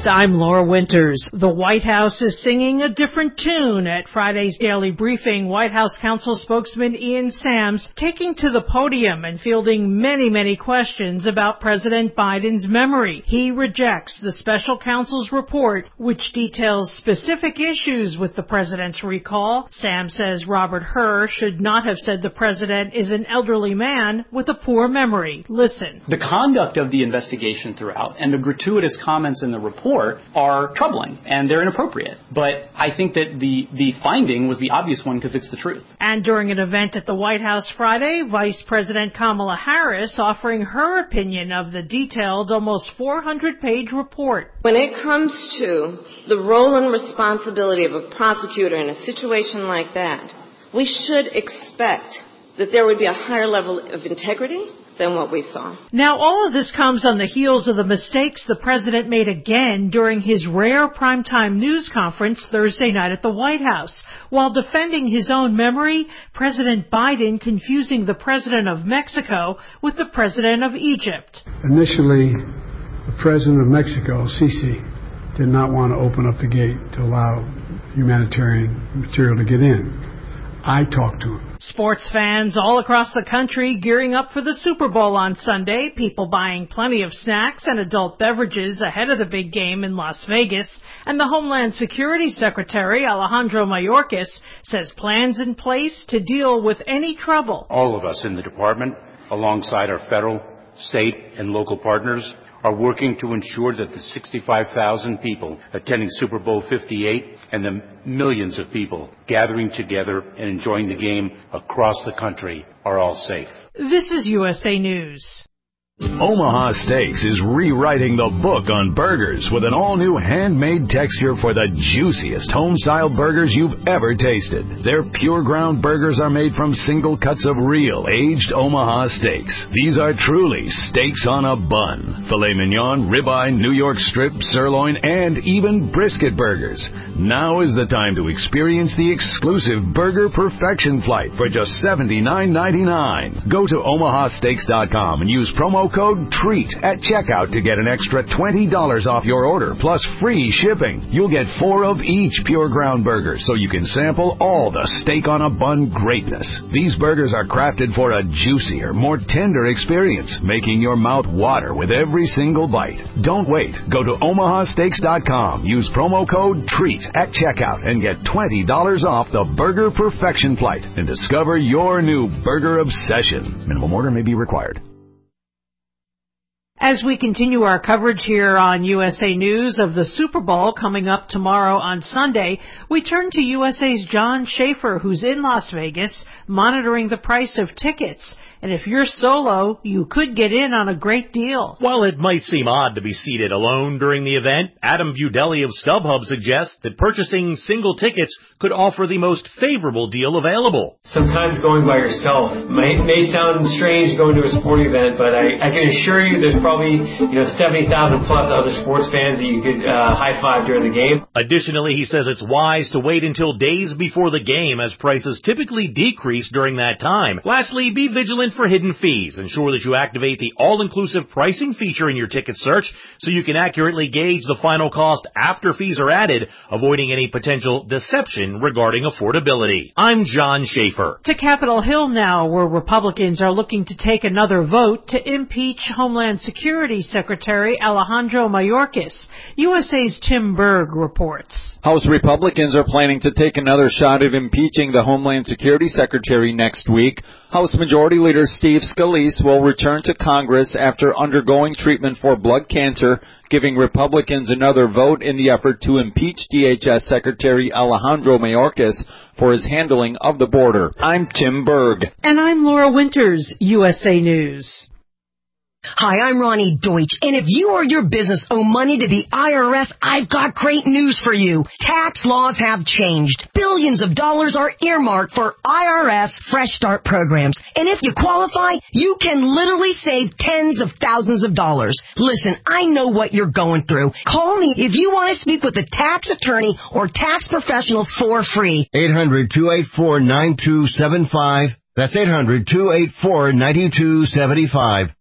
I'm Laura Winters. The White House is singing a different tune. At Friday's daily briefing, White House counsel spokesman Ian Sams taking to the podium and fielding many questions about President Biden's memory. He rejects the special counsel's report, which details specific issues with the president's recall. Sams says Robert Hur should not have said the president is an elderly man with a poor memory. Listen. The conduct of the investigation throughout and the gratuitous comments in the report are troubling and they're inappropriate. But I think that the finding was the obvious one because it's the truth. And during an event at the White House Friday, Vice President Kamala Harris offering her opinion of the detailed, almost 400-page report. When it comes to the role and responsibility of a prosecutor in a situation like that, we should expect that there would be a higher level of integrity than what we saw. Now, all of this comes on the heels of the mistakes the president made again during his rare primetime news conference Thursday night at the White House. While defending his own memory, President Biden confusing the president of Mexico with the president of Egypt. Initially, the president of Mexico, Sisi, did not want to open up the gate to allow humanitarian material to get in. I talked to him. Sports fans all across the country gearing up for the Super Bowl on Sunday, people buying plenty of snacks and adult beverages ahead of the big game in Las Vegas, and the Homeland Security Secretary Alejandro Mayorkas says plans in place to deal with any trouble. All of us in the department, alongside our federal, state, and local partners, are working to ensure that the 65,000 people attending Super Bowl 58 and the millions of people gathering together and enjoying the game across the country are all safe. This is USA News. Omaha Steaks is rewriting the book on burgers with an all-new handmade texture for the juiciest home-style burgers you've ever tasted. Their pure ground burgers are made from single cuts of real, aged Omaha steaks. These are truly steaks on a bun. Filet mignon, ribeye, New York strip, sirloin, and even brisket burgers. Now is the time to experience the exclusive Burger Perfection Flight for just $79.99. Go to omahasteaks.com and use promo code TREAT at checkout to get an extra $20 off your order, plus free shipping. You'll get 4 of each pure ground burger, so you can sample all the steak on a bun greatness. These burgers are crafted for a juicier, more tender experience, making your mouth water with every single bite. Don't wait. Go to omahasteaks.com. Use promo code TREAT at checkout and get $20 off the Burger Perfection Flight and discover your new burger obsession. Minimum order may be required. As we continue our coverage here on USA News of the Super Bowl coming up tomorrow on Sunday, we turn to USA's John Schaefer, who's in Las Vegas, monitoring the price of tickets. And if you're solo, you could get in on a great deal. While it might seem odd to be seated alone during the event, Adam Budelli of StubHub suggests that purchasing single tickets could offer the most favorable deal available. Sometimes going by yourself may sound strange going to a sporting event, but I can assure you there's probably 70,000 plus other sports fans that you could high-five during the game. Additionally, he says it's wise to wait until days before the game as prices typically decrease during that time. Lastly, be vigilant for hidden fees. Ensure that you activate the all-inclusive pricing feature in your ticket search so you can accurately gauge the final cost after fees are added, avoiding any potential deception regarding affordability. I'm John Schaefer. To Capitol Hill now, where Republicans are looking to take another vote to impeach Homeland Security Secretary Alejandro Mayorkas. USA's Tim Berg reports. House Republicans are planning to take another shot at impeaching the Homeland Security Secretary next week. House Majority Leader Steve Scalise will return to Congress after undergoing treatment for blood cancer, giving Republicans another vote in the effort to impeach DHS Secretary Alejandro Mayorkas for his handling of the border. I'm Tim Berg. And I'm Laura Winters, USA News. Hi, I'm Ronnie Deutsch, and if you or your business owe money to the IRS, I've got great news for you. Tax laws have changed. Billions of dollars are earmarked for IRS Fresh Start programs, and if you qualify, you can literally save tens of thousands of dollars. Listen, I know what you're going through. Call me if you want to speak with a tax attorney or tax professional for free. 800-284-9275. That's 800-284-9275.